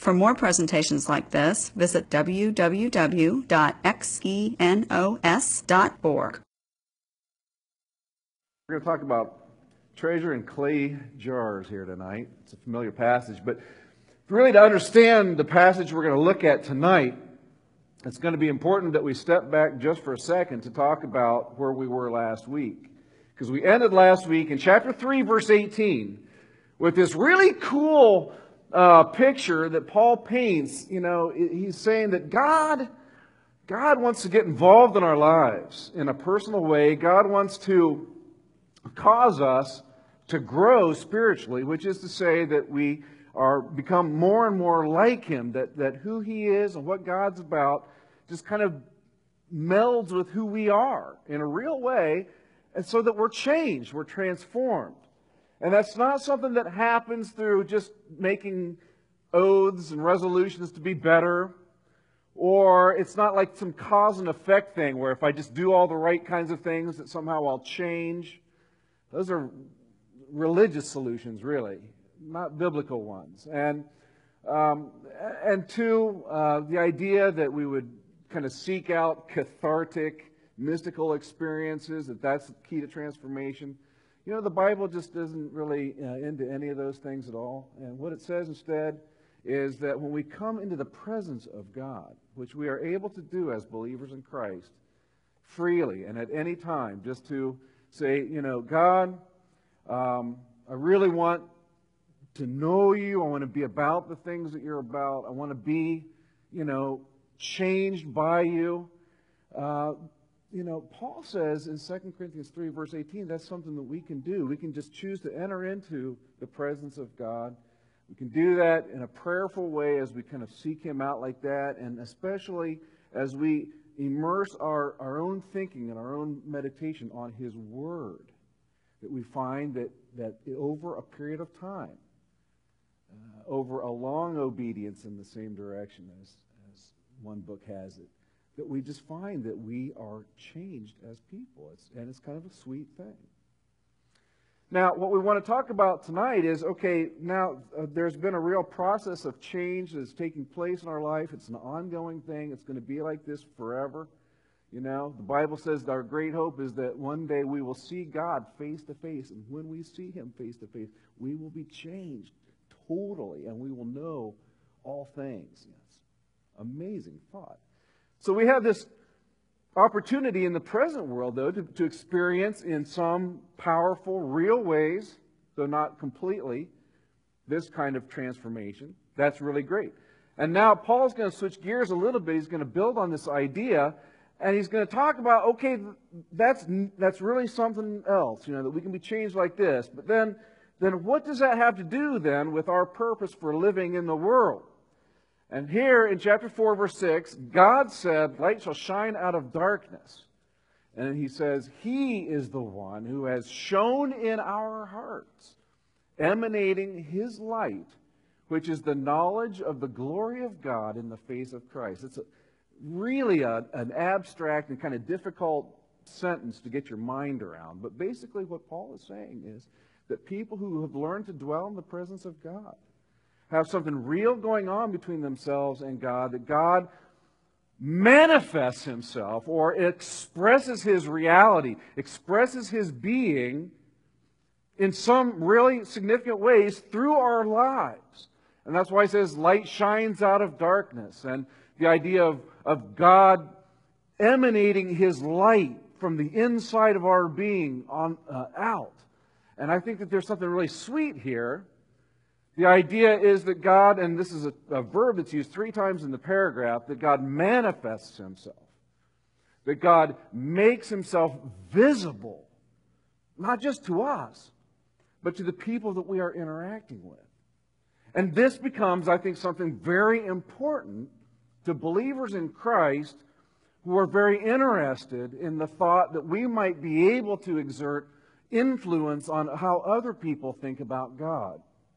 For more presentations like this, visit www.xenos.org. We're going to talk about treasure in clay jars here tonight. It's a familiar passage, but really to understand the passage we're going to look at tonight, it's going to be important that we step back just for a second to talk about where we were last week. Because we ended last week in chapter 3, verse 18, with this really cool picture that Paul paints. You know, he's saying that God wants to get involved in our lives in a personal way. God wants to cause us to grow spiritually, which is to say that we become more and more like Him, that who He is and what God's about just kind of melds with who we are in a real way, and so that we're changed, we're transformed. And that's not something that happens through just making oaths and resolutions to be better, or it's not like some cause and effect thing where if I just do all the right kinds of things that somehow I'll change. Those are religious solutions, really, not biblical ones. And two, the idea that we would kind of seek out cathartic, mystical experiences, that's the key to transformation. You know, the Bible just isn't really into any of those things at all. And what it says instead is that when we come into the presence of God, which we are able to do as believers in Christ, freely and at any time, just to say, you know, God, I really want to know You. I want to be about the things that You're about. I want to be, you know, changed by You. You know, Paul says in 2 Corinthians 3, verse 18, that's something that we can do. We can just choose to enter into the presence of God. We can do that in a prayerful way as we kind of seek Him out like that, and especially as we immerse our own thinking and our own meditation on His Word, that we find that over a period of time, over a long obedience in the same direction as one book has it, that we just find that we are changed as people. It's kind of a sweet thing. Now, what we want to talk about tonight is, okay, now there's been a real process of change that's taking place in our life. It's an ongoing thing. It's going to be like this forever. You know, the Bible says that our great hope is that one day we will see God face to face. And when we see Him face to face, we will be changed totally, and we will know all things. Yes. Amazing thought. So we have this opportunity in the present world, though, to experience in some powerful, real ways, though not completely, this kind of transformation. That's really great. And now Paul's going to switch gears a little bit. He's going to build on this idea, and he's going to talk about, okay, that's really something else, you know, that we can be changed like this. But then what does that have to do, then, with our purpose for living in the world? And here in chapter 4, verse 6, God said, light shall shine out of darkness. And He says, He is the one who has shone in our hearts, emanating His light, which is the knowledge of the glory of God in the face of Christ. It's really an abstract and kind of difficult sentence to get your mind around. But basically what Paul is saying is that people who have learned to dwell in the presence of God have something real going on between themselves and God, that God manifests Himself or expresses His reality, expresses His being in some really significant ways through our lives. And that's why He says light shines out of darkness, and the idea of God emanating His light from the inside of our being out. And I think that there's something really sweet here. The idea is that God, and this is a verb that's used 3 times in the paragraph, that God manifests Himself. That God makes Himself visible, not just to us, but to the people that we are interacting with. And this becomes, I think, something very important to believers in Christ who are very interested in the thought that we might be able to exert influence on how other people think about God.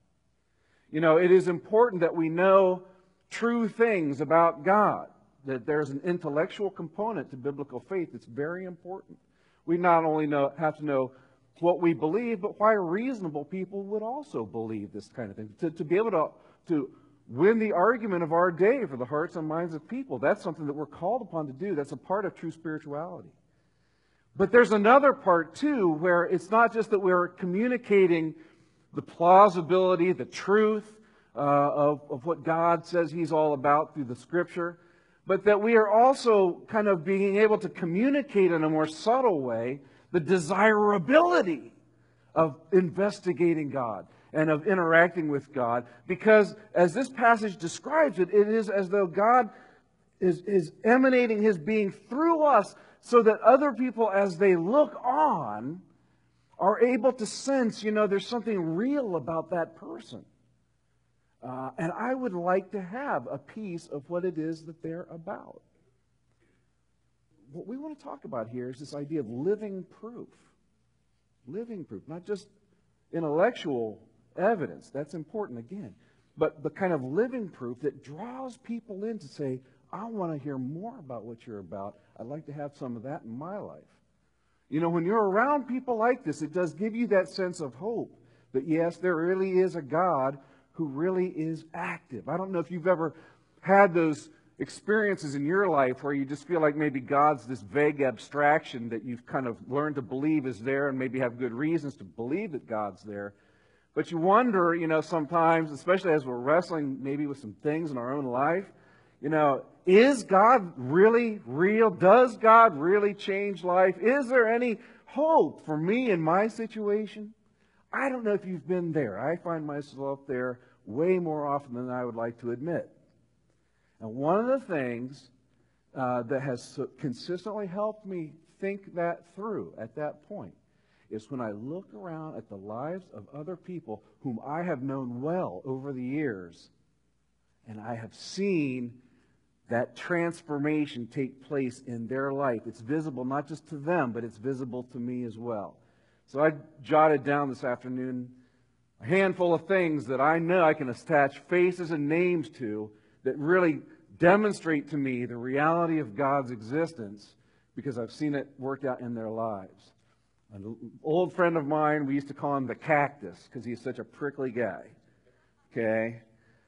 You know, it is important that we know true things about God, that there's an intellectual component to biblical faith that's very important. We not only have to know what we believe, but why reasonable people would also believe this kind of thing. To be able to win the argument of our day for the hearts and minds of people. That's something that we're called upon to do. That's a part of true spirituality. But there's another part, too, where it's not just that we're communicating the plausibility, the truth of what God says He's all about through the Scripture, but that we are also kind of being able to communicate in a more subtle way the desirability of investigating God and of interacting with God. Because as this passage describes it, it is as though God is emanating His being through us so that other people, as they look on, are able to sense, there's something real about that person. And I would like to have a piece of what it is that they're about. What we want to talk about here is this idea of living proof. Living proof, not just intellectual evidence. That's important again. But the kind of living proof that draws people in to say, I want to hear more about what you're about. I'd like to have some of that in my life. When you're around people like this, it does give you that sense of hope that yes, there really is a God who really is active. I don't know if you've ever had those experiences in your life where you just feel like maybe God's this vague abstraction that you've kind of learned to believe is there and maybe have good reasons to believe that God's there. But you wonder, sometimes, especially as we're wrestling maybe with some things in our own life, is God really real? Does God really change life? Is there any hope for me in my situation? I don't know if you've been there. I find myself there way more often than I would like to admit. And one of the things that has consistently helped me think that through at that point is when I look around at the lives of other people whom I have known well over the years, and I have seen that transformation take place in their life. It's visible not just to them, but it's visible to me as well. So I jotted down this afternoon a handful of things that I know I can attach faces and names to that really demonstrate to me the reality of God's existence because I've seen it worked out in their lives. An old friend of mine, we used to call him the cactus because he's such a prickly guy. Okay?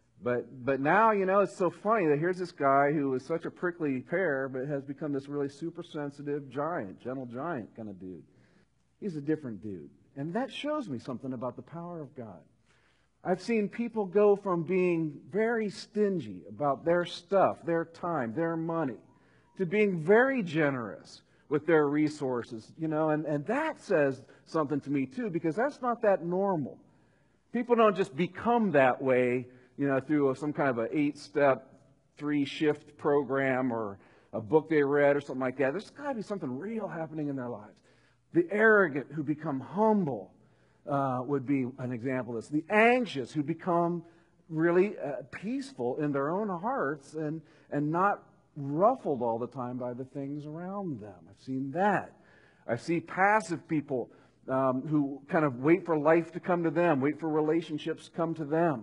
But now, it's so funny that here's this guy who was such a prickly pear but has become this really super sensitive giant, gentle giant kind of dude. He's a different dude. And that shows me something about the power of God. I've seen people go from being very stingy about their stuff, their time, their money, to being very generous with their resources, and that says something to me too, because that's not that normal. People don't just become that way, through some kind of an 8-step, 3-shift program or a book they read or something like that. There's got to be something real happening in their lives. The arrogant who become humble would be an example of this. The anxious who become really peaceful in their own hearts and not ruffled all the time by the things around them. I've seen that. I see passive people who kind of wait for life to come to them, wait for relationships to come to them.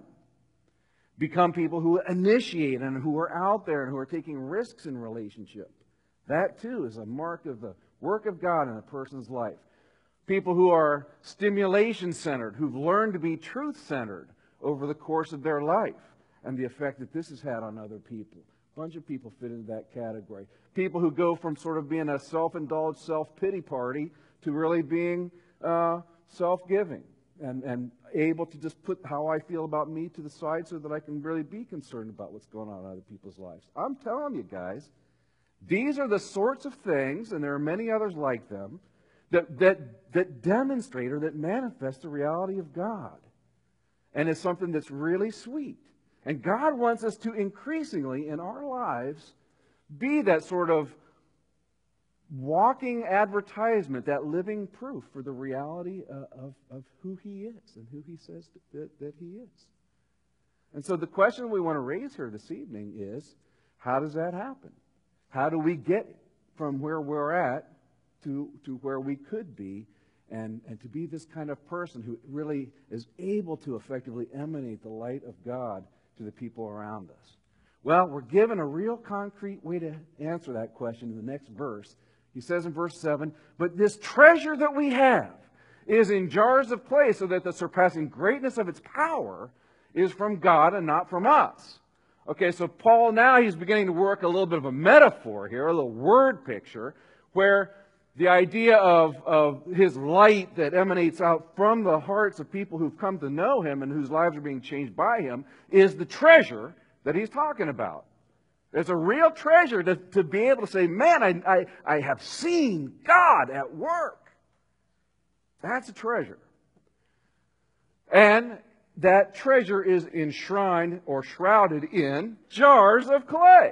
Become people who initiate and who are out there and who are taking risks in relationship. That too is a mark of the work of God in a person's life. People who are stimulation-centered, who've learned to be truth-centered over the course of their life and the effect that this has had on other people. A bunch of people fit into that category. People who go from sort of being a self-indulged, self-pity party to really being self-giving and able to just put how I feel about me to the side so that I can really be concerned about what's going on in other people's lives. I'm telling you guys, these are the sorts of things, and there are many others like them, that demonstrate or that manifest the reality of God. And it's something that's really sweet. And God wants us to increasingly in our lives be that sort of walking advertisement, that living proof for the reality of who He is and who He says that He is. And so the question we want to raise here this evening is, how does that happen? How do we get from where we're at to where we could be and to be this kind of person who really is able to effectively emanate the light of God to the people around us? Well, we're given a real concrete way to answer that question in the next verse. He says in verse 7, "But this treasure that we have is in jars of clay, so that the surpassing greatness of its power is from God and not from us. Okay, so Paul now he's beginning to work a little bit of a metaphor here, a little word picture, where the idea of his light that emanates out from the hearts of people who've come to know him and whose lives are being changed by him is the treasure that he's talking about. There's a real treasure to be able to say, man, I have seen God at work. That's a treasure. And that treasure is enshrined or shrouded in jars of clay.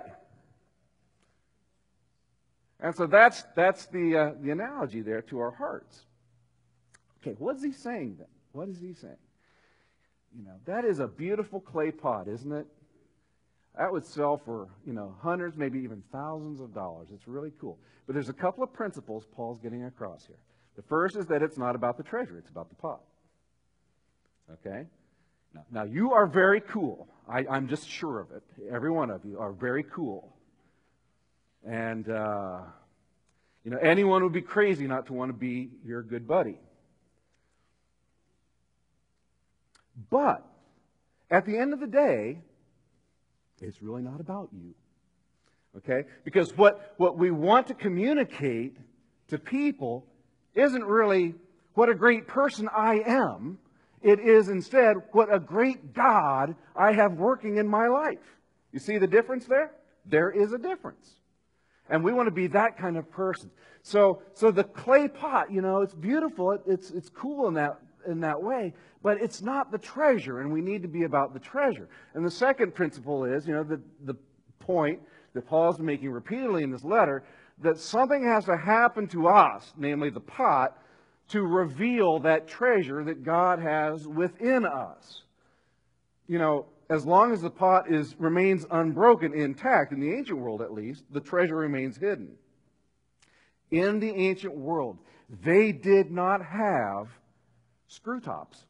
And so that's the analogy there to our hearts. Okay, what is he saying then? What is he saying? You know, that is a beautiful clay pot, isn't it? That would sell for, hundreds, maybe even thousands of dollars. It's really cool. But there's a couple of principles Paul's getting across here. The first is that it's not about the treasure, it's about the pot. Okay? Now you are very cool. I'm just sure of it. Every one of you are very cool. And, anyone would be crazy not to want to be your good buddy. But, at the end of the day, it's really not about you. Okay? Because what we want to communicate to people isn't really what a great person I am. It is instead what a great God I have working in my life. You see the difference there? There is a difference. And we want to be that kind of person. So the clay pot, it's beautiful. It's cool in that way. But it's not the treasure, and we need to be about the treasure. And the second principle is, the point that Paul's making repeatedly in this letter, that something has to happen to us, namely the pot, to reveal that treasure that God has within us. As long as the pot remains unbroken, intact, in the ancient world at least, the treasure remains hidden. In the ancient world, they did not have screw tops.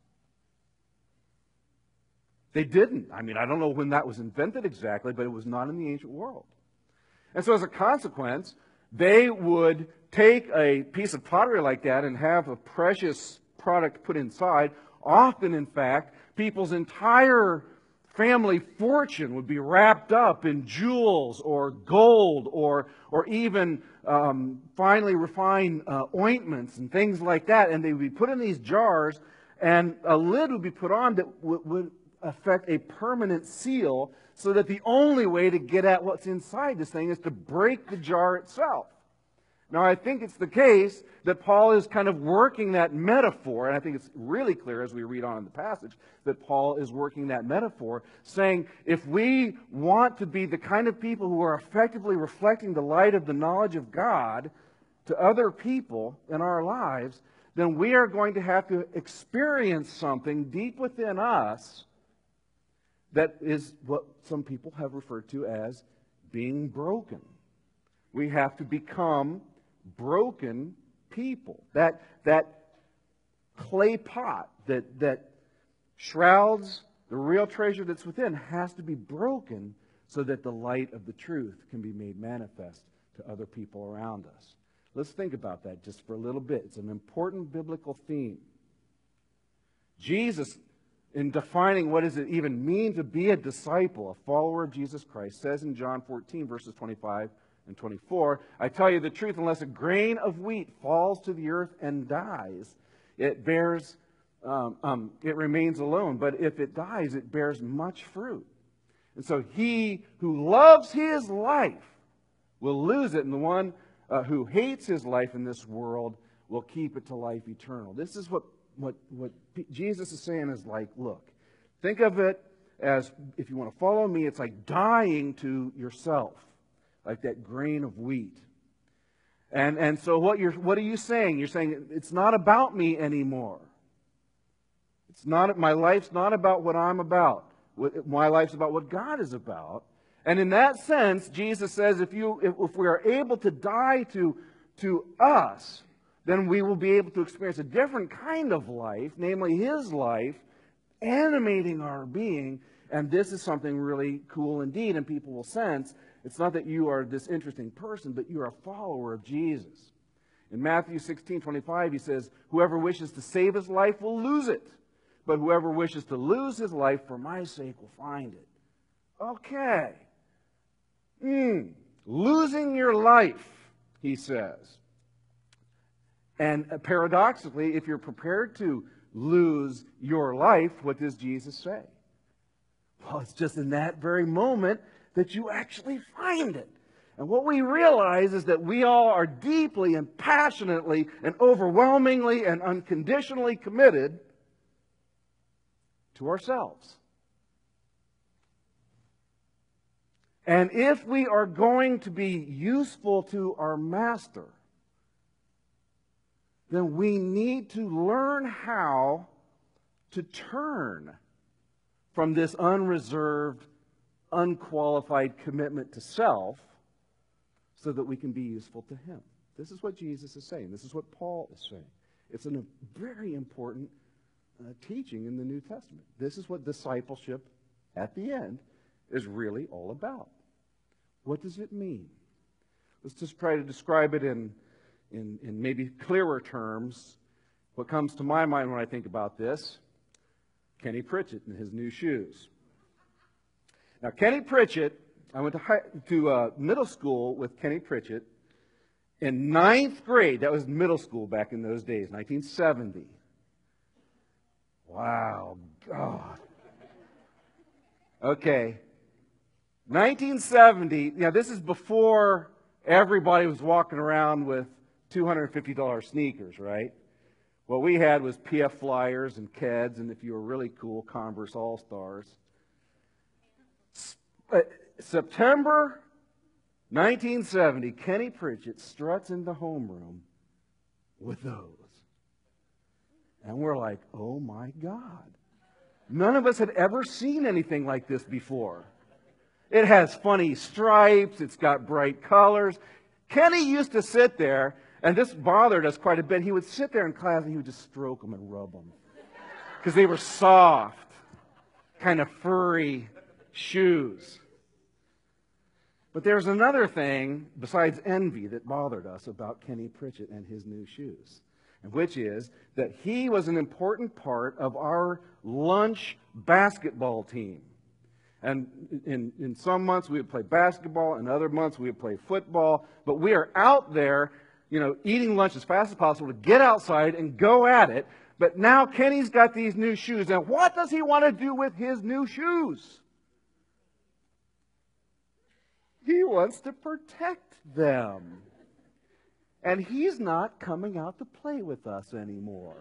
They didn't. I don't know when that was invented exactly, but it was not in the ancient world. And so as a consequence, they would take a piece of pottery like that and have a precious product put inside. Often, in fact, people's entire family fortune would be wrapped up in jewels or gold or even finely refined ointments and things like that. And they would be put in these jars, and a lid would be put on that would affect a permanent seal, so that the only way to get at what's inside this thing is to break the jar itself. Now, I think it's the case that Paul is kind of working that metaphor, and I think it's really clear as we read on in the passage that Paul is working that metaphor, saying if we want to be the kind of people who are effectively reflecting the light of the knowledge of God to other people in our lives, then we are going to have to experience something deep within us that is what some people have referred to as being broken. We have to become broken people. That clay pot that shrouds the real treasure that's within has to be broken so that the light of the truth can be made manifest to other people around us. Let's think about that just for a little bit. It's an important biblical theme. Jesus, in defining what does it even mean to be a disciple, a follower of Jesus Christ, says in John 14, verses 25 and 24, I tell you the truth, unless a grain of wheat falls to the earth and dies, it remains alone. But if it dies, it bears much fruit. And so he who loves his life will lose it, and the one who hates his life in this world will keep it to life eternal. This is what Jesus is saying is like, look, think of it as, if you want to follow me, it's like dying to yourself, like that grain of wheat. And so what are you saying? You're saying it's not about me anymore. My life's not about what I'm about. My life's about what God is about. And in that sense, Jesus says if we are able to die to us, then we will be able to experience a different kind of life, namely His life, animating our being. And this is something really cool indeed, and people will sense it's not that you are this interesting person, but you are a follower of Jesus. In Matthew 16:25, He says, whoever wishes to save his life will lose it. but whoever wishes to lose his life for my sake will find it. Okay. Losing your life, he says. And paradoxically, if you're prepared to lose your life, what does Jesus say? Well, it's just in that very moment that you actually find it. And what we realize is that we all are deeply and passionately and overwhelmingly and unconditionally committed to ourselves. And if we are going to be useful to our Master, then we need to learn how to turn from this unreserved, unqualified commitment to self so that we can be useful to Him. This is what Jesus is saying. This is what Paul is saying. It's a very important teaching in the New Testament. This is what discipleship at the end is really all about. What does it mean? Let's just try to describe it in maybe clearer terms. What comes to my mind when I think about this, Kenny Pritchett and his new shoes. Now, Kenny Pritchett, I went to middle school with Kenny Pritchett in 9th grade. That was middle school back in those days, 1970. Wow, God. Okay. 1970, this is before everybody was walking around with $250 sneakers, right? What we had was PF Flyers and Keds, and if you were really cool, Converse All-Stars. September 1970, Kenny Pritchett struts into homeroom with those. And we're like, oh my God. None of us had ever seen anything like this before. It has funny stripes. It's got bright colors. Kenny used to sit there, and this bothered us quite a bit. He would sit there in class, and he would just stroke them and rub them. Because they were soft, kind of furry shoes. But there's another thing besides envy that bothered us about Kenny Pritchett and his new shoes, and which is that he was an important part of our lunch basketball team. And in some months we would play basketball, in other months we would play football. But we are out there, eating lunch as fast as possible to get outside and go at it. But now Kenny's got these new shoes. And what does he want to do with his new shoes? He wants to protect them. And he's not coming out to play with us anymore.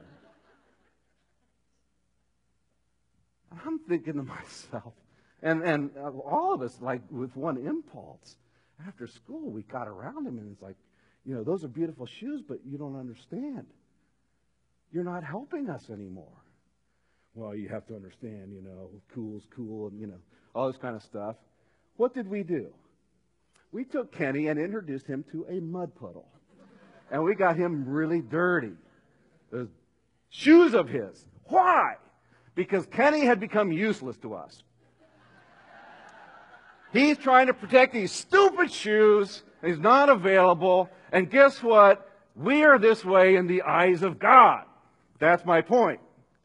I'm thinking to myself, and all of us, like with one impulse, after school we got around him and it's like, those are beautiful shoes, but you don't understand. You're not helping us anymore. Well, you have to understand, cool's cool and, all this kind of stuff. What did we do? We took Kenny and introduced him to a mud puddle. And we got him really dirty. Those shoes of his. Why? Because Kenny had become useless to us. He's trying to protect these stupid shoes, and he's not available. And guess what? We are this way in the eyes of God. That's my point.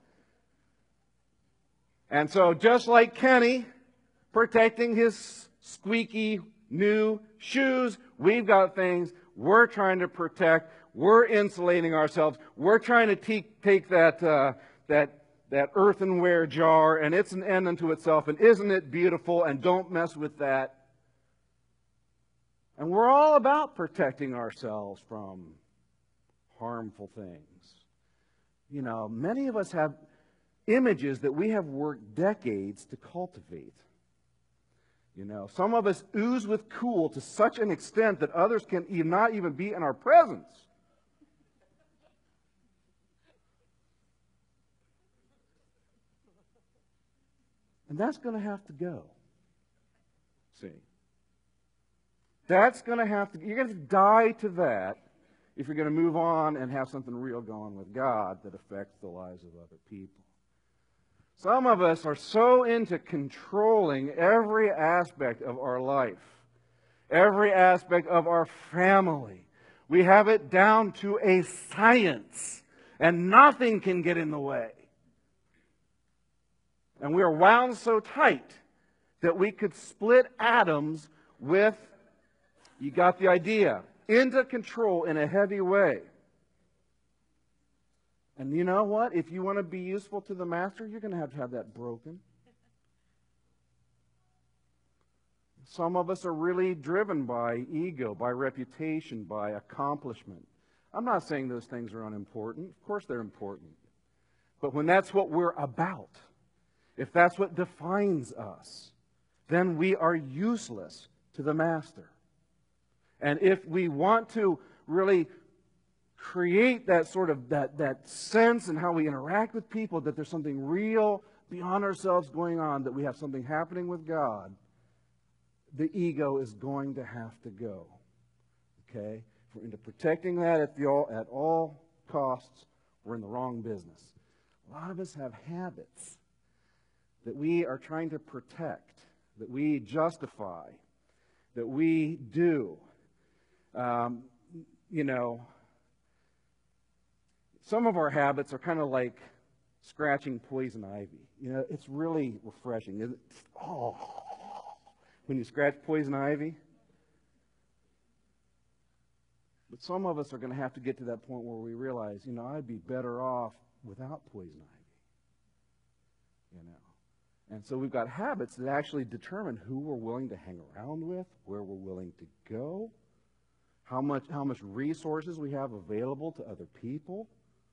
And so just like Kenny protecting his squeaky new shoes, we've got things we're trying to protect. We're insulating ourselves. We're trying to take that earthenware jar, and it's an end unto itself, and isn't it beautiful, and don't mess with that. And we're all about protecting ourselves from harmful things. Many of us have images that we have worked decades to cultivate. Some of us ooze with cool to such an extent that others can not even be in our presence. And that's going to have to go. See? That's going to have to, you're going to die to that if you're going to move on and have something real going with God that affects the lives of other people. Some of us are so into controlling every aspect of our life, every aspect of our family. We have it down to a science, and nothing can get in the way. And we are wound so tight that we could split atoms with, you got the idea, into control in a heavy way. And you know what? If you want to be useful to the master, you're going to have that broken. Some of us are really driven by ego, by reputation, by accomplishment. I'm not saying those things are unimportant. Of course they're important. But when that's what we're about, if that's what defines us, then we are useless to the master. And if we want to really create that sort of that sense in how we interact with people, that there's something real beyond ourselves going on, that we have something happening with God, the ego is going to have to go. Okay? If we're into protecting that at all costs, we're in the wrong business. A lot of us have habits that we are trying to protect, that we justify, that we do. Some of our habits are kind of like scratching poison ivy. It's really refreshing, isn't it? Oh, when you scratch poison ivy. But some of us are going to have to get to that point where we realize, I'd be better off without poison ivy. And so we've got habits that actually determine who we're willing to hang around with, where we're willing to go, how much resources we have available to other people.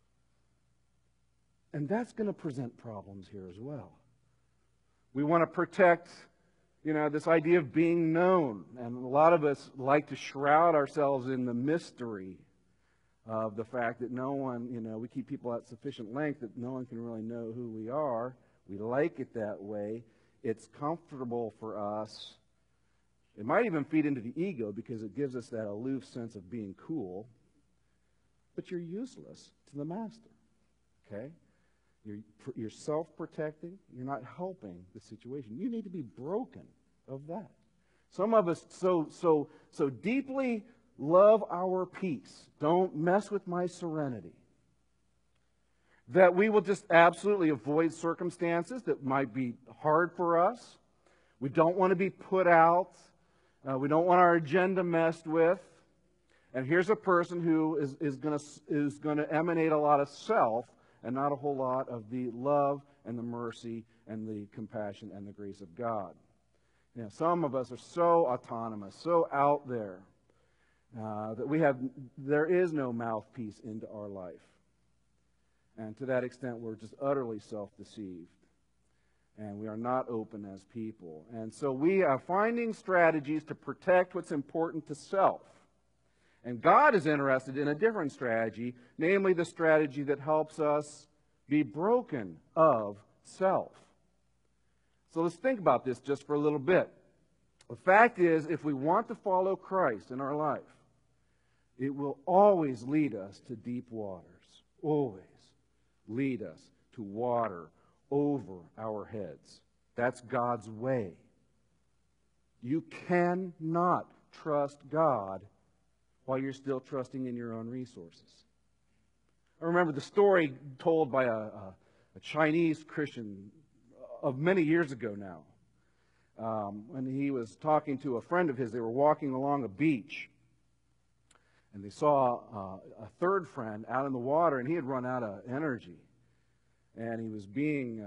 And that's going to present problems here as well. We want to protect, this idea of being known. And a lot of us like to shroud ourselves in the mystery of the fact that no one, we keep people at sufficient length that no one can really know who we are. We like it that way. It's comfortable for us. It might even feed into the ego because it gives us that aloof sense of being cool. But you're useless to the master. Okay? You're self-protecting. You're not helping the situation. You need to be broken of that. Some of us so deeply love our peace. Don't mess with my serenity. That we will just absolutely avoid circumstances that might be hard for us. We don't want to be put out. We don't want our agenda messed with. And here's a person who is going to emanate a lot of self and not a whole lot of the love and the mercy and the compassion and the grace of God. Some of us are so autonomous, so out there, that there is no mouthpiece into our life. And to that extent, we're just utterly self-deceived. And we are not open as people. And so we are finding strategies to protect what's important to self. And God is interested in a different strategy, namely the strategy that helps us be broken of self. So let's think about this just for a little bit. The fact is, if we want to follow Christ in our life, it will always lead us to deep waters. Always lead us to water over our heads. That's God's way. You cannot trust God while you're still trusting in your own resources. I remember the story told by a Chinese Christian of many years ago now. When he was talking to a friend of his, they were walking along a beach. And they saw a third friend out in the water, and he had run out of energy. And he was being,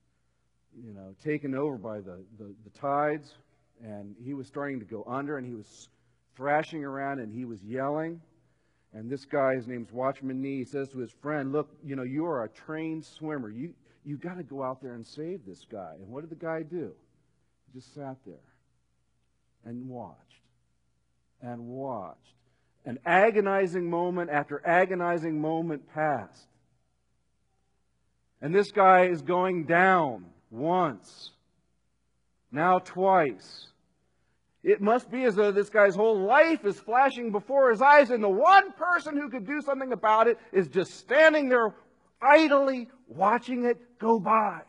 taken over by the tides. And he was starting to go under, and he was thrashing around, and he was yelling. And this guy, his name's Watchman Nee, he says to his friend, look, you are a trained swimmer. You got to go out there and save this guy. And what did the guy do? He just sat there and watched and watched. An agonizing moment after agonizing moment passed. And this guy is going down once, now twice. It must be as though this guy's whole life is flashing before his eyes, and the one person who could do something about it is just standing there idly watching it go by.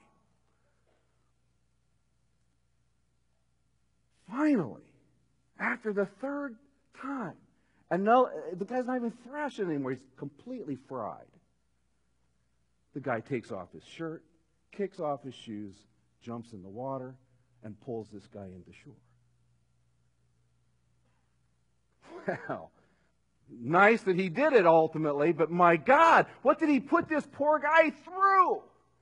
Finally, after the third time, and no, the guy's not even thrashing anymore. He's completely fried. The guy takes off his shirt, kicks off his shoes, jumps in the water, and pulls this guy into shore. Well, nice that he did it ultimately, but my God, what did he put this poor guy through?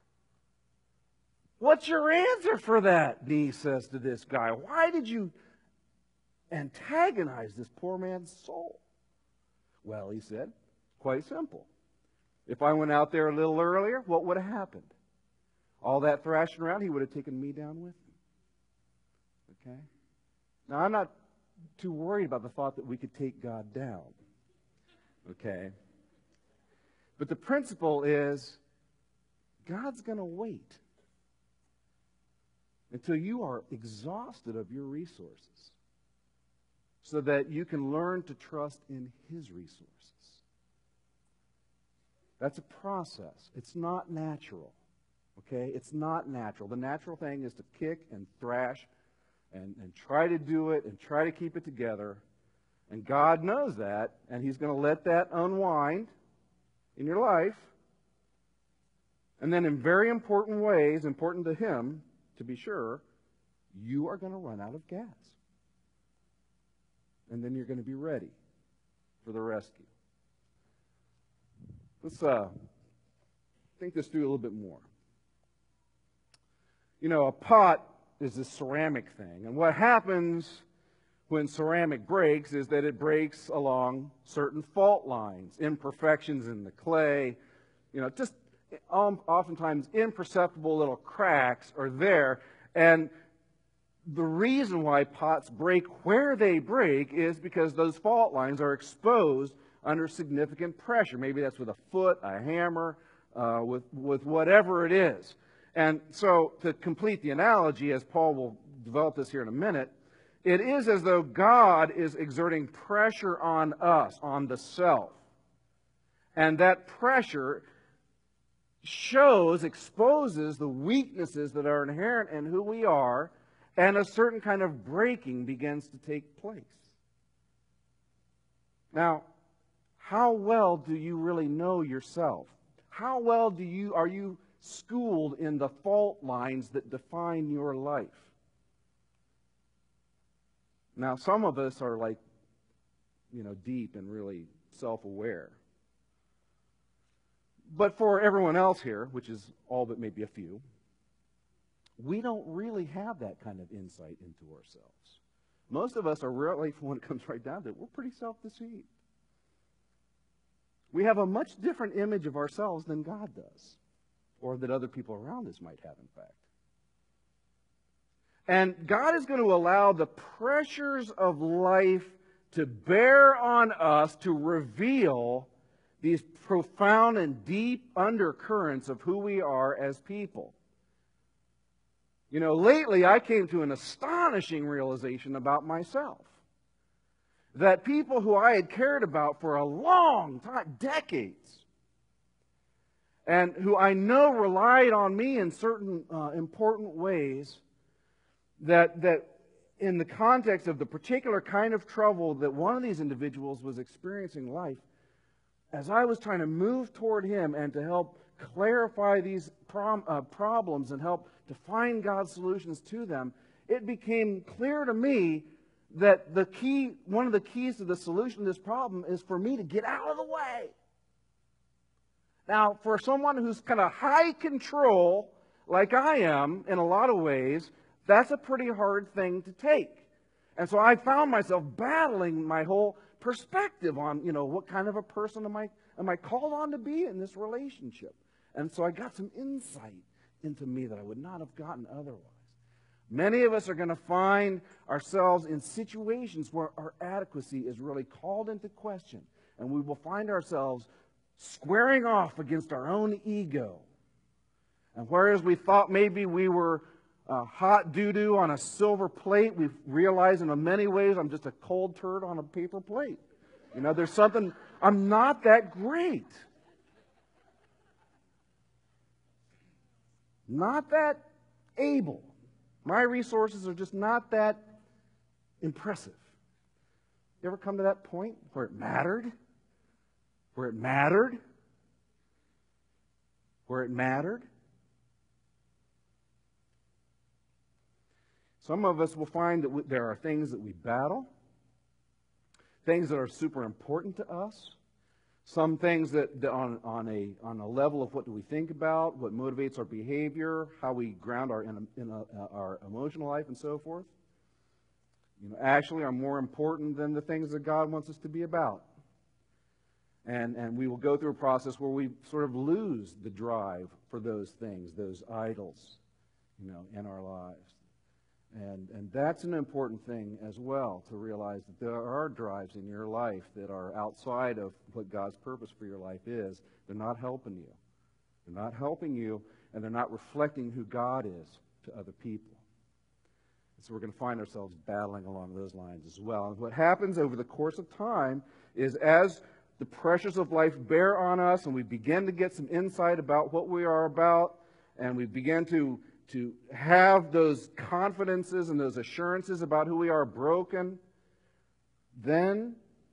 What's your answer for that? Dee says to this guy. Why did you antagonize this poor man's soul? Well, he said, quite simple. If I went out there a little earlier, what would have happened? All that thrashing around, he would have taken me down with him. Okay? Now, I'm not too worried about the thought that we could take God down. Okay? But the principle is, God's going to wait until you are exhausted of your resources so that you can learn to trust in His resources. That's a process. It's not natural. Okay? It's not natural. The natural thing is to kick and thrash and try to do it and try to keep it together. And God knows that, and He's going to let that unwind in your life. And then in very important ways, important to Him, to be sure, you are going to run out of gas. And then you're going to be ready for the rescue. Let's think this through a little bit more. You know, a pot is a ceramic thing. And what happens when ceramic breaks is that it breaks along certain fault lines, imperfections in the clay, just oftentimes imperceptible little cracks are there. And the reason why pots break where they break is because those fault lines are exposed under significant pressure. Maybe that's with a foot, a hammer, with whatever it is. And so, to complete the analogy, as Paul will develop this here in a minute, it is as though God is exerting pressure on us, on the self. And that pressure exposes the weaknesses that are inherent in who we are, and a certain kind of breaking begins to take place. Now, how well do you really know yourself? How well are you schooled in the fault lines that define your life? Now, some of us are deep and really self-aware. But for everyone else here, which is all but maybe a few, we don't really have that kind of insight into ourselves. Most of us are really, when it comes right down to it, we're pretty self-deceived. We have a much different image of ourselves than God does, or that other people around us might have, in fact. And God is going to allow the pressures of life to bear on us to reveal these profound and deep undercurrents of who we are as people. Lately I came to an astonishing realization about myself. That people who I had cared about for a long time, decades, and who I know relied on me in certain important ways, that in the context of the particular kind of trouble that one of these individuals was experiencing in life, as I was trying to move toward him and to help clarify these problems and help to find God's solutions to them, it became clear to me that one of the keys to the solution to this problem is for me to get out of the way. Now, for someone who's kind of high control, like I am in a lot of ways, that's a pretty hard thing to take. And so I found myself battling my whole perspective on, what kind of a person am I called on to be in this relationship. And so I got some insight into me that I would not have gotten otherwise. Many of us are going to find ourselves in situations where our adequacy is really called into question, and we will find ourselves squaring off against our own ego. And whereas we thought maybe we were hot doo-doo on a silver plate, we realize in many ways I'm just a cold turd on a paper plate. There's something, I'm not that great. Not that able. My resources are just not that impressive. You ever come to that point where it mattered? Where it mattered? Where it mattered? Some of us will find that there are things that we battle, things that are super important to us, some things that on a level of what do we think about, what motivates our behavior, how we ground our emotional life and so forth, actually are more important than the things that God wants us to be about. And we will go through a process where we sort of lose the drive for those things, those idols, in our lives. And that's an important thing as well, to realize that there are drives in your life that are outside of what God's purpose for your life is. They're not helping you. They're not helping you, and they're not reflecting who God is to other people. And so we're going to find ourselves battling along those lines as well. And what happens over the course of time is as the pressures of life bear on us and we begin to get some insight about what we are about, and we begin to have those confidences and those assurances about who we are broken, then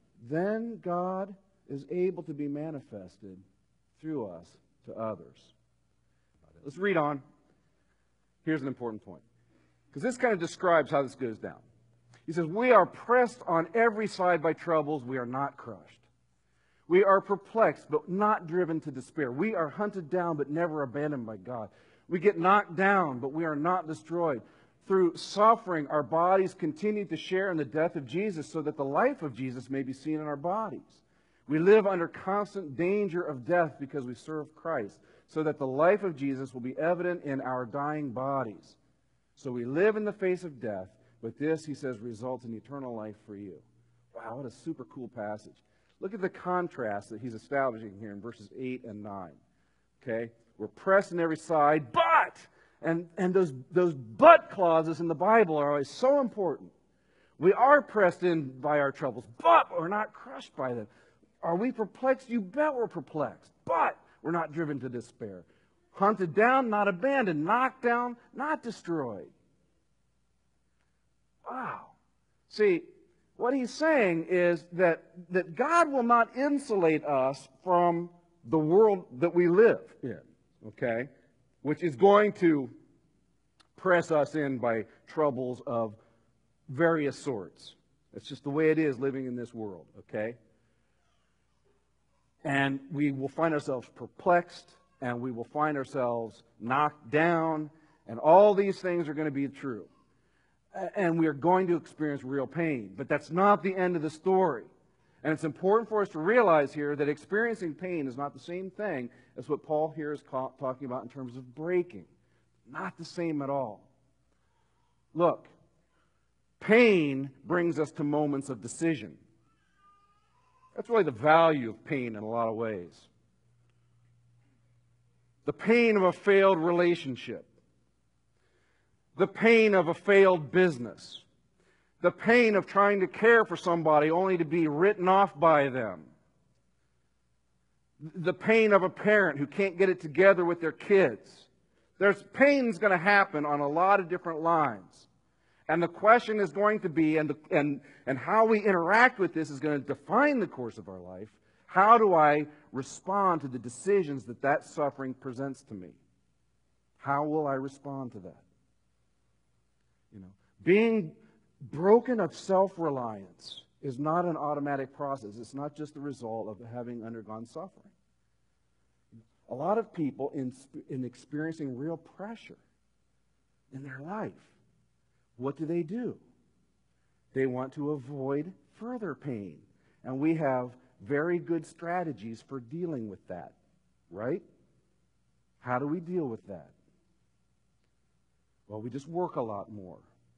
God is able to be manifested through us to others. Let's read on. Here's an important point, because this kind of describes how this goes down. He says, we are pressed on every side by troubles. We are not crushed. We are perplexed, but not driven to despair. We are hunted down, but never abandoned by God. We get knocked down, but we are not destroyed. Through suffering, our bodies continue to share in the death of Jesus so that the life of Jesus may be seen in our bodies. We live under constant danger of death because we serve Christ, so that the life of Jesus will be evident in our dying bodies. So we live in the face of death, but this, he says, results in eternal life for you. Wow, what a super cool passage. Look at the contrast that he's establishing here in verses 8 and 9. Okay? We're pressed on every side, but, and those but clauses in the Bible are always so important. We are pressed in by our troubles, but we're not crushed by them. Are we perplexed? You bet we're perplexed. But we're not driven to despair. Hunted down, not abandoned. Knocked down, not destroyed. Wow. See, what he's saying is that God will not insulate us from the world that we live in, okay? Which is going to press us in by troubles of various sorts. It's just the way it is living in this world, okay? And we will find ourselves perplexed, and we will find ourselves knocked down, and all these things are going to be true. And we are going to experience real pain. But that's not the end of the story. And it's important for us to realize here that experiencing pain is not the same thing as what Paul here is talking about in terms of breaking. Not the same at all. Look, pain brings us to moments of decision. That's really the value of pain in a lot of ways. The pain of a failed relationship. The pain of a failed business. The pain of trying to care for somebody only to be written off by them. The pain of a parent who can't get it together with their kids. There's pain's going to happen on a lot of different lines. And the question is going to be, and how we interact with this is going to define the course of our life. How do I respond to the decisions that suffering presents to me? How will I respond to that? Being broken of self-reliance is not an automatic process. It's not just the result of having undergone suffering. A lot of people in experiencing real pressure in their life, what do? They want to avoid further pain. And we have very good strategies for dealing with that, right? How do we deal with that? Well, we just work a lot more.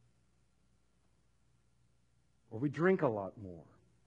Or we drink a lot more.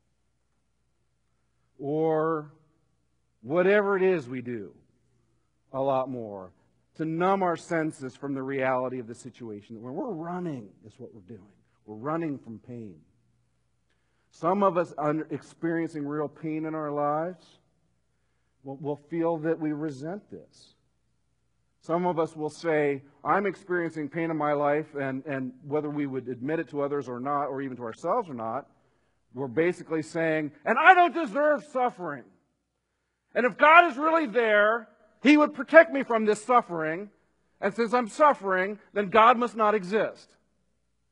Or whatever it is we do a lot more to numb our senses from the reality of the situation. We're running is what we're doing. We're running from pain. Some of us experiencing real pain in our lives will feel that we resent this. Some of us will say, I'm experiencing pain in my life, and whether we would admit it to others or not, or even to ourselves or not, we're basically saying, and I don't deserve suffering. And if God is really there, He would protect me from this suffering, and since I'm suffering, then God must not exist.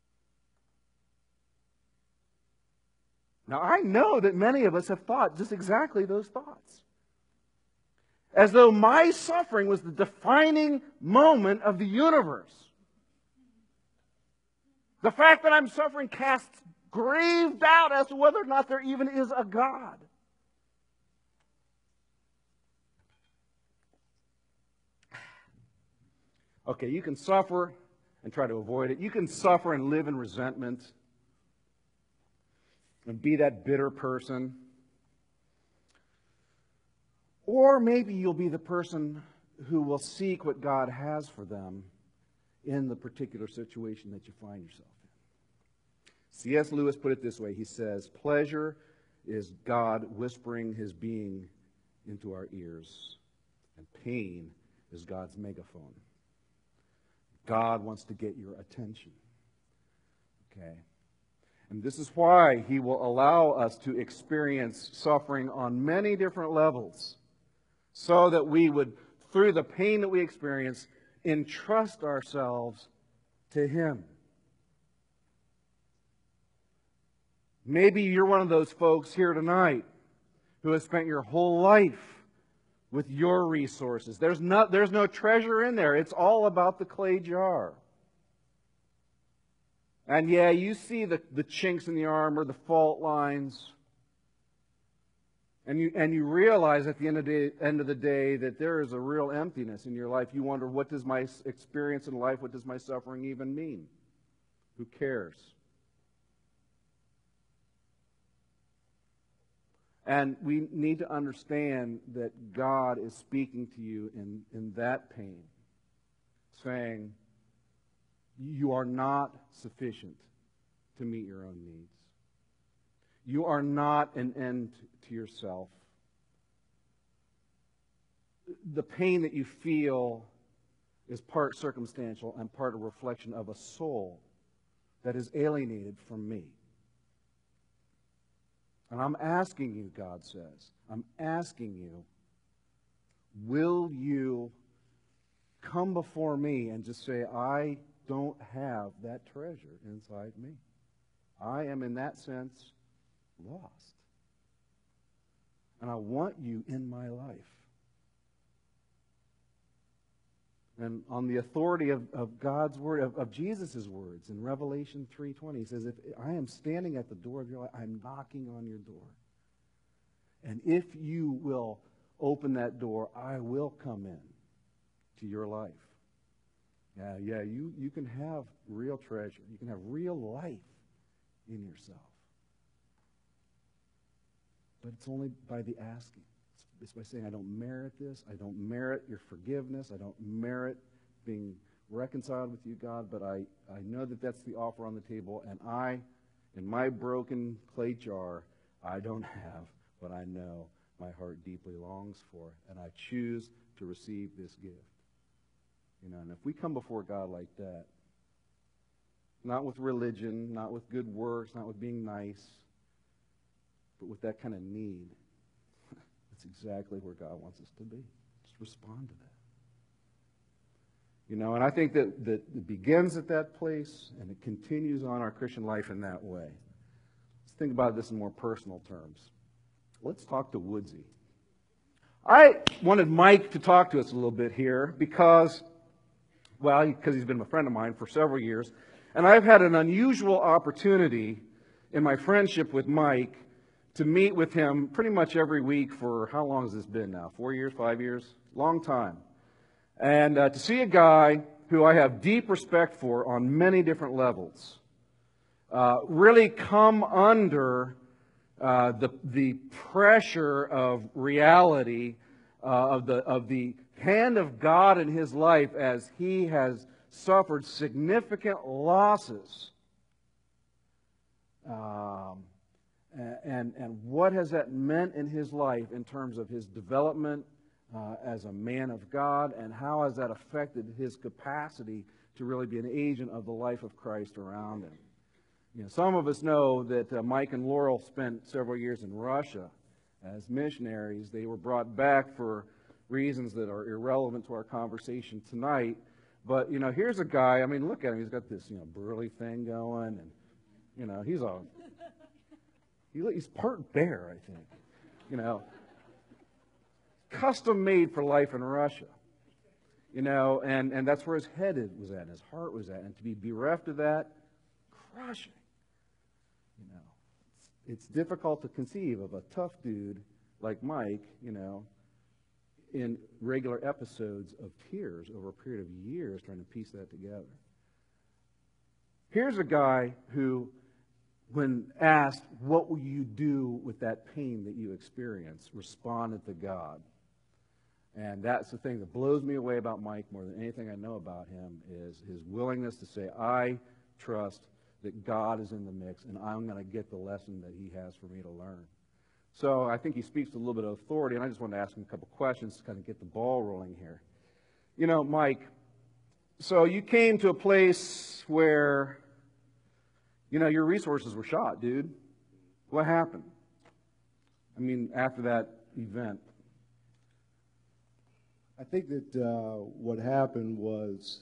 Now, I know that many of us have thought just exactly those thoughts. As though my suffering was the defining moment of the universe. The fact that I'm suffering casts grave doubt as to whether or not there even is a God. Okay, you can suffer and try to avoid it. You can suffer and live in resentment and be that bitter person. Or maybe you'll be the person who will seek what God has for them in the particular situation that you find yourself in. C.S. Lewis put it this way. He says, pleasure is God whispering his being into our ears, and pain is God's megaphone. God wants to get your attention. Okay? And this is why he will allow us to experience suffering on many different levels, so that we would, through the pain that we experience, entrust ourselves to him. Maybe you're one of those folks here tonight who has spent your whole life with your resources. There's no treasure in there. It's all about the clay jar. And yeah, you see the chinks in the armor, the fault lines. And you realize at the end of the day that there is a real emptiness in your life. You wonder, what does my experience in life, what does my suffering even mean? Who cares? And we need to understand that God is speaking to you in that pain, saying, you are not sufficient to meet your own needs. You are not an end to yourself. The pain that you feel is part circumstantial and part a reflection of a soul that is alienated from me. And I'm asking you, God says, I'm asking you, will you come before me and just say, I don't have that treasure inside me. I am, in that sense, lost. And I want you in my life. And on the authority of God's word, of Jesus' words in Revelation 3:20, he says, if I am standing at the door of your life, I'm knocking on your door. And if you will open that door, I will come in to your life. Yeah, you can have real treasure. You can have real life in yourself. But it's only by the asking. It's by saying, I don't merit this. I don't merit your forgiveness. I don't merit being reconciled with you, God. But I know that that's the offer on the table. And I, in my broken clay jar, I don't have what I know my heart deeply longs for. And I choose to receive this gift. And if we come before God like that, not with religion, not with good works, not with being nice, but with that kind of need, that's exactly where God wants us to be. Just respond to that. And I think that it begins at that place and it continues on our Christian life in that way. Let's think about this in more personal terms. Let's talk to Woodsy. I wanted Mike to talk to us a little bit here because he's been a friend of mine for several years. And I've had an unusual opportunity in my friendship with Mike to meet with him pretty much every week for, how long has this been now? 4 years, 5 years? Long time. And to see a guy who I have deep respect for on many different levels really come under the pressure of reality, of the hand of God in his life as he has suffered significant losses. And what has that meant in his life in terms of his development as a man of God, and how has that affected his capacity to really be an agent of the life of Christ around him? Some of us know that Mike and Laurel spent several years in Russia as missionaries. They were brought back for reasons that are irrelevant to our conversation tonight. But, here's a guy, look at him. He's got this, burly thing going, and, He's part bear, I think. You know, custom made for life in Russia. You know, and that's where his head was at, and his heart was at. And to be bereft of that, crushing. You know, it's difficult to conceive of a tough dude like Mike, you know, in regular episodes of tears over a period of years trying to piece that together. Here's a guy who, when asked, what will you do with that pain that you experience, responded to God. And that's the thing that blows me away about Mike more than anything I know about him is his willingness to say, I trust that God is in the mix and I'm going to get the lesson that he has for me to learn. So I think he speaks with a little bit of authority, and I just wanted to ask him a couple questions to kind of get the ball rolling here. You know, Mike, so you came to a place where, you know, your resources were shot, dude. What happened? I mean, after that event. I think that what happened was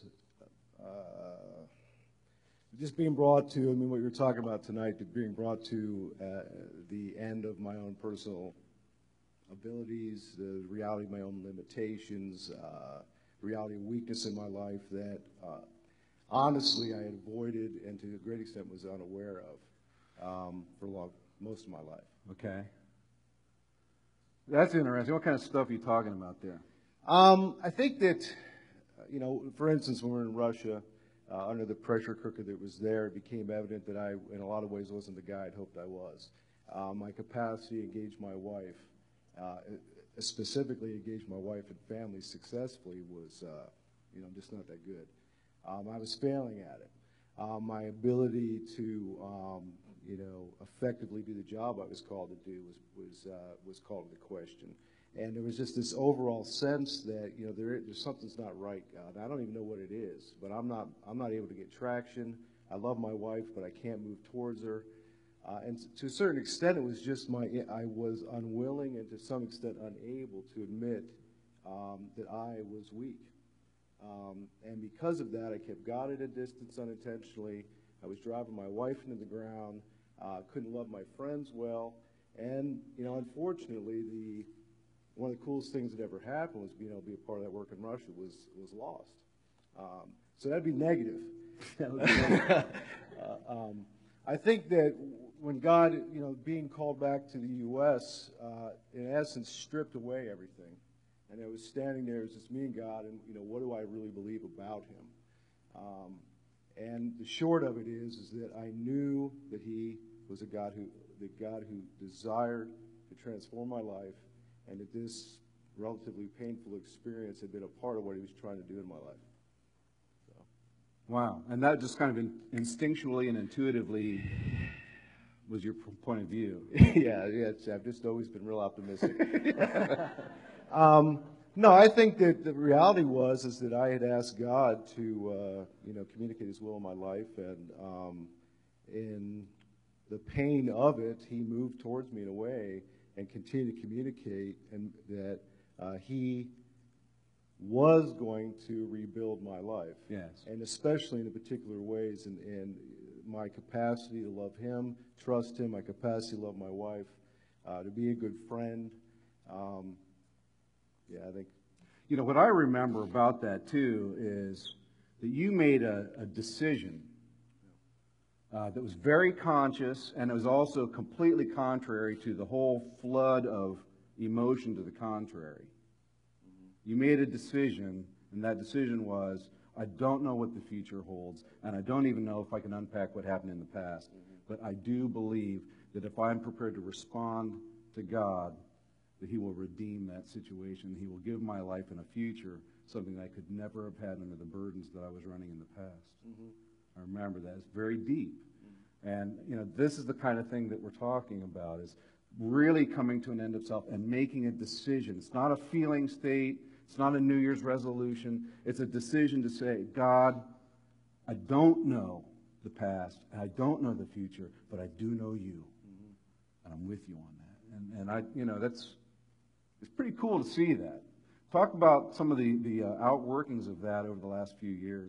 just being brought to, I mean, what you're talking about tonight, being brought to the end of my own personal abilities, the reality of my own limitations, reality of weakness in my life that honestly I had avoided and to a great extent was unaware of for most of my life. Okay. That's interesting. What kind of stuff are you talking about there? I think that, you know, for instance, when we were in Russia, under the pressure cooker that was there, it became evident that I, in a lot of ways, wasn't the guy I'd hoped I was. My capacity to engage my wife, specifically engage my wife and family successfully was, you know, just not that good. I was failing at it. My ability to, you know, effectively do the job I was called to do was called into question. And there was just this overall sense that, you know, there's something's not right, God. I don't even know what it is, but I'm not able to get traction. I love my wife, but I can't move towards her. And to a certain extent, it was just I was unwilling and to some extent unable to admit that I was weak. And because of that, I kept God at a distance unintentionally. I was driving my wife into the ground, couldn't love my friends well. And, you know, unfortunately, one of the coolest things that ever happened was being able to be a part of that work in Russia was lost. So that'd be negative. I think that when God, you know, being called back to the U.S., in essence, stripped away everything. And I was standing there, it was just me and God, and, you know, what do I really believe about him? And the short of it is that I knew that he was the God who desired to transform my life, and that this relatively painful experience had been a part of what he was trying to do in my life. So. Wow. And that just kind of instinctually and intuitively was your point of view. Yeah, I've just always been real optimistic. No, I think that the reality is that I had asked God to, you know, communicate his will in my life, and in the pain of it, he moved towards me in a way and continued to communicate, and that he was going to rebuild my life. Yes. And especially in particular ways, and my capacity to love him, trust him, my capacity to love my wife, to be a good friend. Yeah, I think. You know, what I remember about that, too, is that you made a decision that was very conscious, and it was also completely contrary to the whole flood of emotion to the contrary. You made a decision, and that decision was, I don't know what the future holds, and I don't even know if I can unpack what happened in the past, but I do believe that if I'm prepared to respond to God, that he will redeem that situation. He will give my life in a future something that I could never have had under the burdens that I was running in the past. I remember that. It's very deep. And, you know, this is the kind of thing that we're talking about, is really coming to an end of self and making a decision. It's not a feeling state. It's not a New Year's resolution. It's a decision to say, God, I don't know the past, and I don't know the future, but I do know you. And I'm with you on that. And I, you know, it's pretty cool to see that. Talk about some of the outworkings of that over the last few years.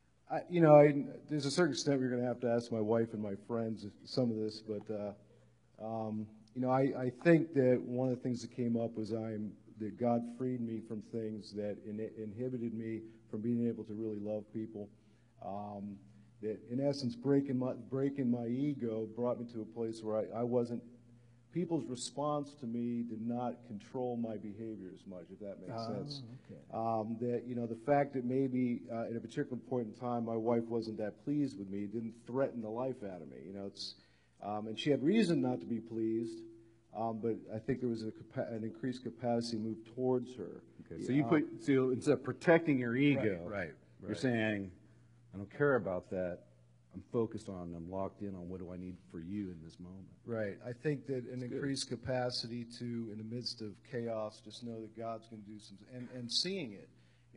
You know, there's a certain extent we're going to have to ask my wife and my friends some of this, but I think that one of the things that came up was that God freed me from things that inhibited me from being able to really love people. That in essence, breaking my ego brought me to a place where I wasn't. People's response to me did not control my behavior as much, if that makes sense. Okay. That the fact that maybe at a particular point in time my wife wasn't that pleased with me didn't threaten the life out of me. And she had reason not to be pleased, but I think there was an increased capacity moved towards her. Okay. So instead of protecting your ego, right. You're saying, I don't care about that. I'm focused on, I'm locked in on what do I need for you in this moment. Right. I think that an increased capacity to, in the midst of chaos, just know that God's going to do something, and seeing it.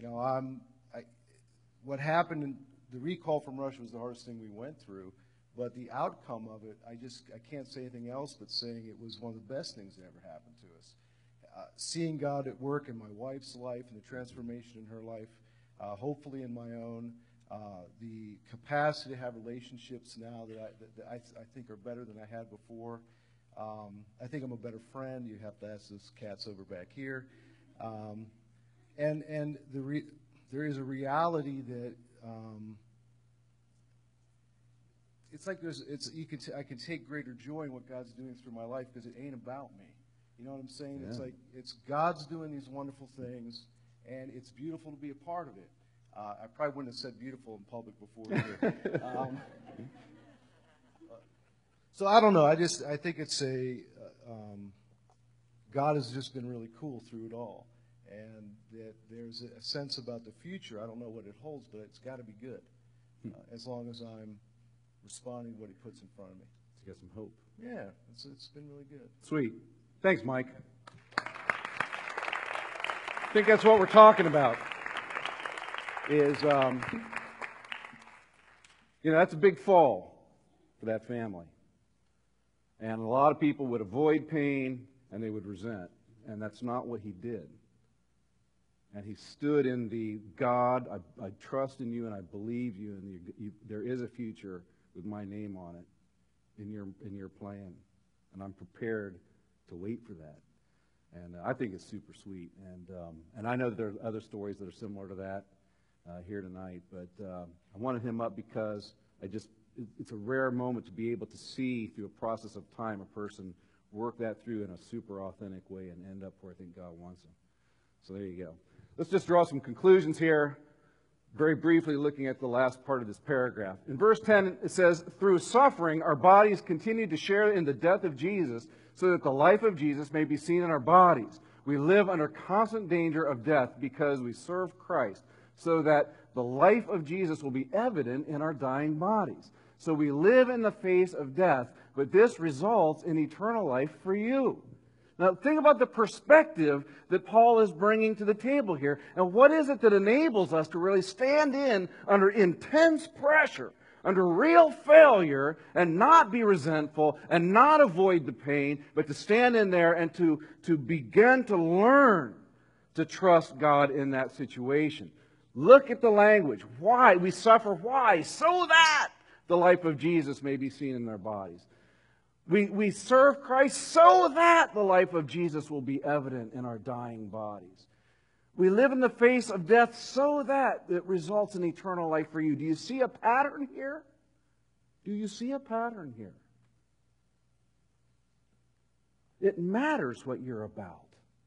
What happened in the recall from Russia was the hardest thing we went through, but the outcome of it, I can't say anything else but saying it was one of the best things that ever happened to us. Seeing God at work in my wife's life and the transformation in her life, hopefully in my own. The capacity to have relationships now that I think are better than I had before. I think I'm a better friend. You have to ask those cats over back here. And there is a reality that it's like I can take greater joy in what God's doing through my life because it ain't about me. You know what I'm saying? Yeah. It's like it's God's doing these wonderful things, and it's beautiful to be a part of it. I probably wouldn't have said beautiful in public before either. So I don't know. I think it's God has just been really cool through it all, and that there's a sense about the future. I don't know what it holds, but it's got to be good, as long as I'm responding to what He puts in front of me. To get some hope. Yeah, it's been really good. Sweet. Thanks, Mike. I think that's what we're talking about. Is, that's a big fall for that family. And a lot of people would avoid pain and they would resent. And that's not what he did. And he stood in the God, I trust in you and I believe you, and there is a future with my name on it in your plan. And I'm prepared to wait for that. And I think it's super sweet. And I know that there are other stories that are similar to that. Here tonight, but I wanted him up because it's a rare moment to be able to see through a process of time a person work that through in a super authentic way and end up where I think God wants them. So there you go. Let's just draw some conclusions here, very briefly looking at the last part of this paragraph. In verse 10, it says, through suffering, our bodies continue to share in the death of Jesus so that the life of Jesus may be seen in our bodies. We live under constant danger of death because we serve Christ, so that the life of Jesus will be evident in our dying bodies. So we live in the face of death, but this results in eternal life for you. Now think about the perspective that Paul is bringing to the table here. And what is it that enables us to really stand in under intense pressure, under real failure, and not be resentful, and not avoid the pain, but to stand in there and to begin to learn to trust God in that situation. Look at the language. Why? We suffer. Why? So that the life of Jesus may be seen in our bodies. We serve Christ so that the life of Jesus will be evident in our dying bodies. We live in the face of death so that it results in eternal life for you. Do you see a pattern here? Do you see a pattern here? It matters what you're about.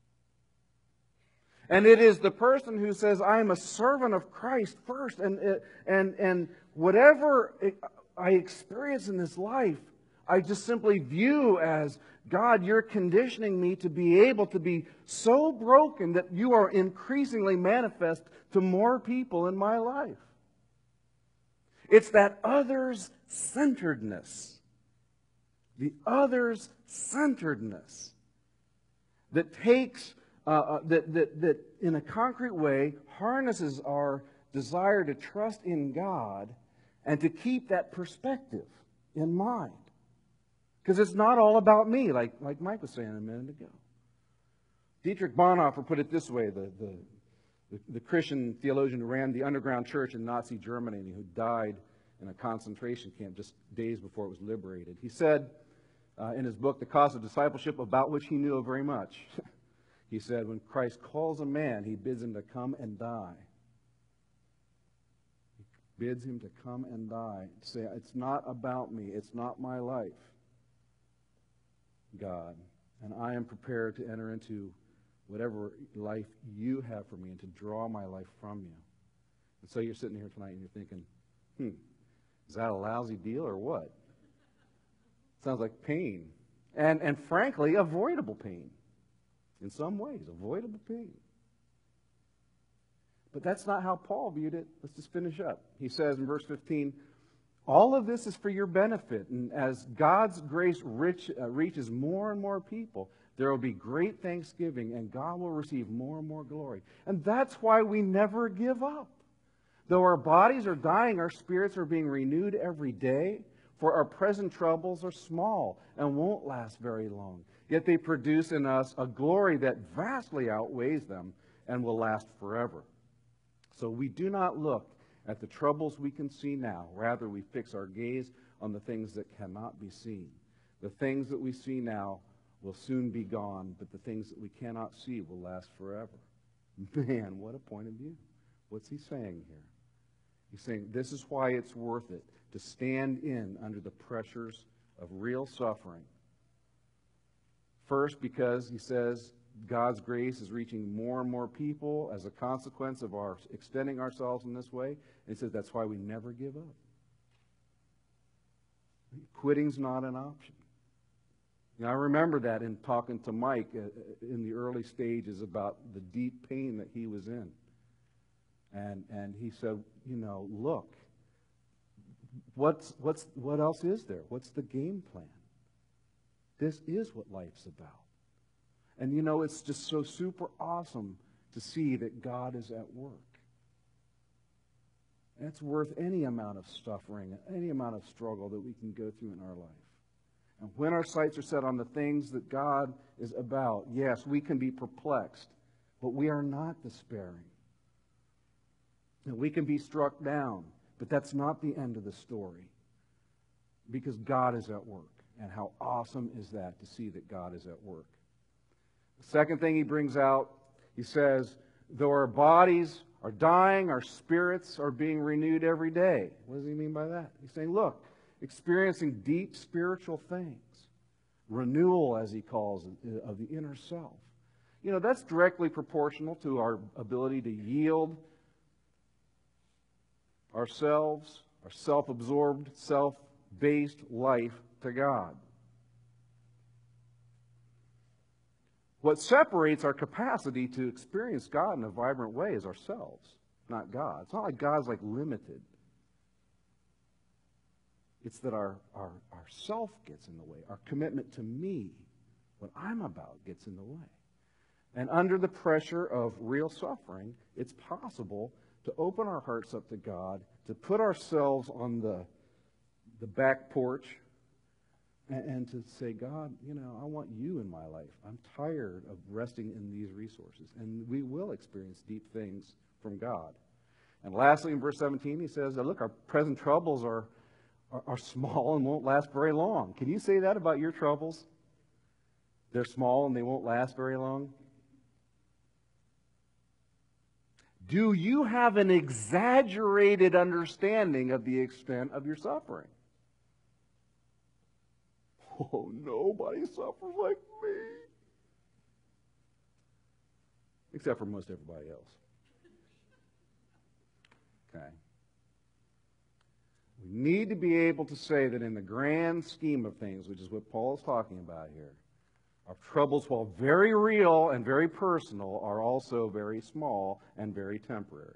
And it is the person who says, I am a servant of Christ first, and whatever I experience in this life, I just simply view as, God, you're conditioning me to be able to be so broken that you are increasingly manifest to more people in my life. It's that others-centeredness. The others-centeredness that takes, that in a concrete way harnesses our desire to trust in God and to keep that perspective in mind. Because it's not all about me, like Mike was saying a minute ago. Dietrich Bonhoeffer put it this way, the Christian theologian who ran the underground church in Nazi Germany and who died in a concentration camp just days before it was liberated. He said, in his book, The Cost of Discipleship, about which he knew very much. He said, when Christ calls a man, he bids him to come and die. He bids him to come and die. Say, it's not about me. It's not my life, God. And I am prepared to enter into whatever life you have for me and to draw my life from you. And so you're sitting here tonight and you're thinking, is that a lousy deal or what? Sounds like pain. And frankly, avoidable pain. In some ways, avoidable pain. But that's not how Paul viewed it. Let's just finish up. He says in verse 15, all of this is for your benefit. And as God's grace reaches more and more people, there will be great thanksgiving and God will receive more and more glory. And that's why we never give up. Though our bodies are dying, our spirits are being renewed every day. For our present troubles are small and won't last very long. Yet they produce in us a glory that vastly outweighs them and will last forever. So we do not look at the troubles we can see now. Rather, we fix our gaze on the things that cannot be seen. The things that we see now will soon be gone, but the things that we cannot see will last forever. Man, what a point of view. What's he saying here? He's saying this is why it's worth it to stand in under the pressures of real suffering. First, because he says God's grace is reaching more and more people as a consequence of our extending ourselves in this way. And he says that's why we never give up. Quitting's not an option. I remember that in talking to Mike in the early stages about the deep pain that he was in. And he said, look, what else is there? What's the game plan? This is what life's about. And it's just so super awesome to see that God is at work. And it's worth any amount of suffering, any amount of struggle that we can go through in our life. And when our sights are set on the things that God is about, yes, we can be perplexed, but we are not despairing. And we can be struck down, but that's not the end of the story. Because God is at work. And how awesome is that to see that God is at work. The second thing he brings out, he says, though our bodies are dying, our spirits are being renewed every day. What does he mean by that? He's saying, look, experiencing deep spiritual things. Renewal, as he calls it, of the inner self. That's directly proportional to our ability to yield ourselves, our self-absorbed, self-based life to God. What separates our capacity to experience God in a vibrant way is ourselves, not God. It's not like God's limited. It's that our self gets in the way. Our commitment to me, what I'm about, gets in the way. And under the pressure of real suffering, it's possible to open our hearts up to God, to put ourselves on the back porch, and to say, God, I want you in my life. I'm tired of resting in these resources. And we will experience deep things from God. And lastly, in verse 17, he says, look, our present troubles are small and won't last very long. Can you say that about your troubles? They're small and they won't last very long? Do you have an exaggerated understanding of the extent of your suffering? Oh, nobody suffers like me. Except for most everybody else. Okay. We need to be able to say that in the grand scheme of things, which is what Paul is talking about here, our troubles, while very real and very personal, are also very small and very temporary.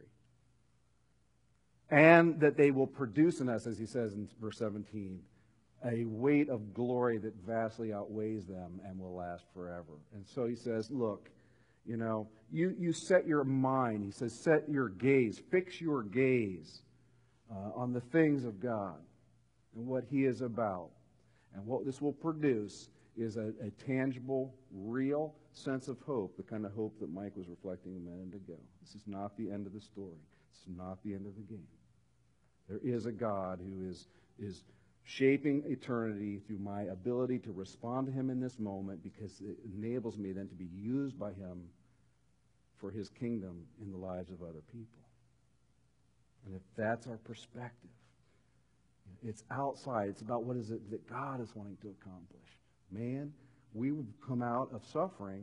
And that they will produce in us, as he says in verse 17, a weight of glory that vastly outweighs them and will last forever. And so he says, look, you set your mind, he says, set your gaze, fix your gaze on the things of God and what he is about. And what this will produce is a tangible, real sense of hope, the kind of hope that Mike was reflecting a minute ago. This is not the end of the story. It's not the end of the game. There is a God who is shaping eternity through my ability to respond to him in this moment, because it enables me then to be used by him for his kingdom in the lives of other people. And if that's our perspective, it's outside. It's about what is it that God is wanting to accomplish. Man, we would come out of suffering,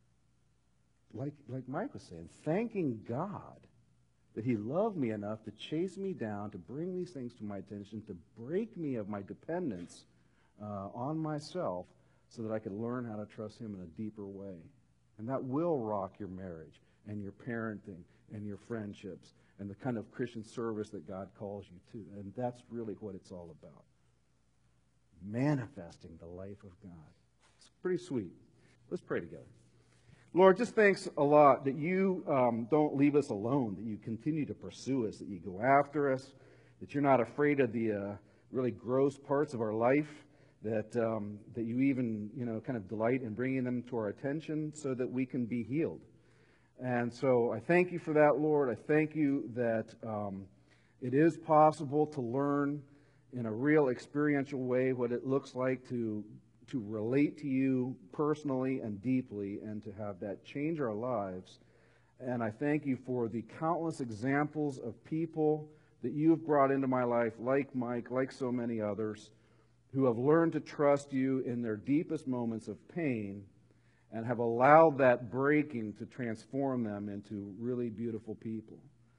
like Mike was saying, thanking God that he loved me enough to chase me down, to bring these things to my attention, to break me of my dependence on myself so that I could learn how to trust him in a deeper way. And that will rock your marriage and your parenting and your friendships and the kind of Christian service that God calls you to. And that's really what it's all about. Manifesting the life of God. It's pretty sweet. Let's pray together. Lord, just thanks a lot that you don't leave us alone, that you continue to pursue us, that you go after us, that you're not afraid of the really gross parts of our life, that you even kind of delight in bringing them to our attention so that we can be healed. And so I thank you for that, Lord. I thank you that it is possible to learn in a real experiential way what it looks like to relate to you personally and deeply, and to have that change our lives. And I thank you for the countless examples of people that you've brought into my life, like Mike, like so many others, who have learned to trust you in their deepest moments of pain and have allowed that breaking to transform them into really beautiful people.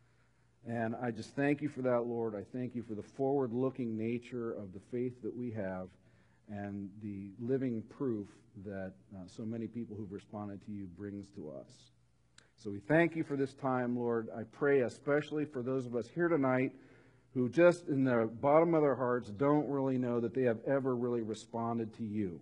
And I just thank you for that, Lord. I thank you for the forward-looking nature of the faith that we have, and the living proof that so many people who've responded to you brings to us. So we thank you for this time, Lord. I pray especially for those of us here tonight who just in the bottom of their hearts don't really know that they have ever really responded to you,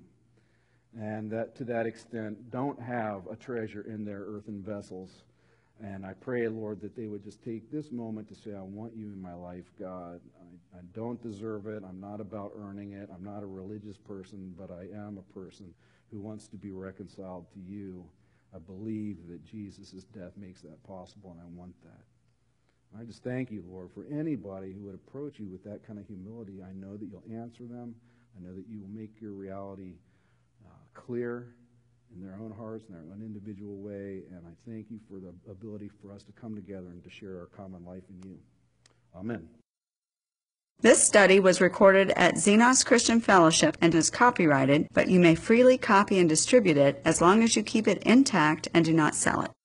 and that to that extent don't have a treasure in their earthen vessels. And I pray, Lord, that they would just take this moment to say, I want you in my life, God. I don't deserve it. I'm not about earning it. I'm not a religious person, but I am a person who wants to be reconciled to you. I believe that Jesus' death makes that possible, and I want that. I just thank you, Lord, for anybody who would approach you with that kind of humility. I know that you'll answer them. I know that you will make your reality clear in their own hearts, in their own individual way, and I thank you for the ability for us to come together and to share our common life in you. Amen. This study was recorded at Xenos Christian Fellowship and is copyrighted, but you may freely copy and distribute it as long as you keep it intact and do not sell it.